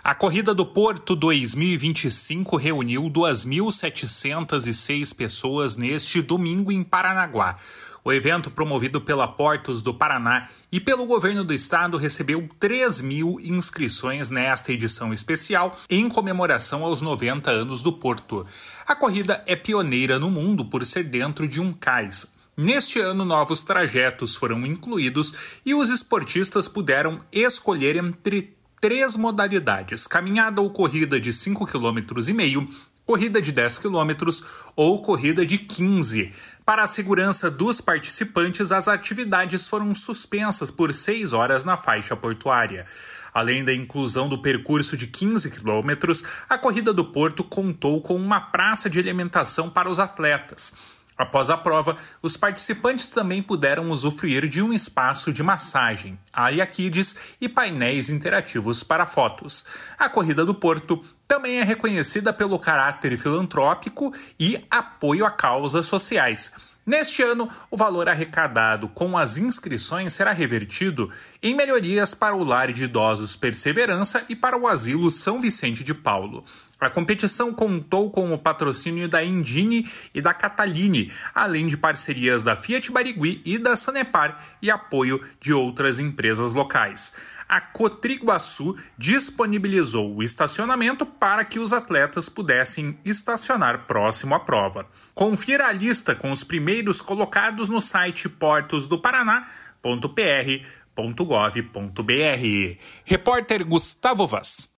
A Corrida do Porto 2025 reuniu 2.706 pessoas neste domingo em Paranaguá. O evento, promovido pela Portos do Paraná e pelo governo do estado, recebeu 3.000 inscrições nesta edição especial em comemoração aos 90 anos do Porto. A corrida é pioneira no mundo por ser dentro de um cais. Neste ano, novos trajetos foram incluídos e os esportistas puderam escolher entre 3 modalidades: caminhada ou corrida de 5,5 km, corrida de 10 km ou corrida de 15. Para a segurança dos participantes, as atividades foram suspensas por 6 horas na faixa portuária. Além da inclusão do percurso de 15 km, a Corrida do Porto contou com uma praça de alimentação para os atletas. Após a prova, os participantes também puderam usufruir de um espaço de massagem, área kids e painéis interativos para fotos. A Corrida do Porto também é reconhecida pelo caráter filantrópico e apoio a causas sociais. Neste ano, o valor arrecadado com as inscrições será revertido em melhorias para o Lar de Idosos Perseverança e para o Asilo São Vicente de Paulo. A competição contou com o patrocínio da Indine e da Cataline, além de parcerias da Fiat Barigui e da Sanepar e apoio de outras empresas locais. A Cotriguaçu disponibilizou o estacionamento para que os atletas pudessem estacionar próximo à prova. Confira a lista com os primeiros colocados no site portosdoparaná.pr.gov.br. Repórter Gustavo Vaz.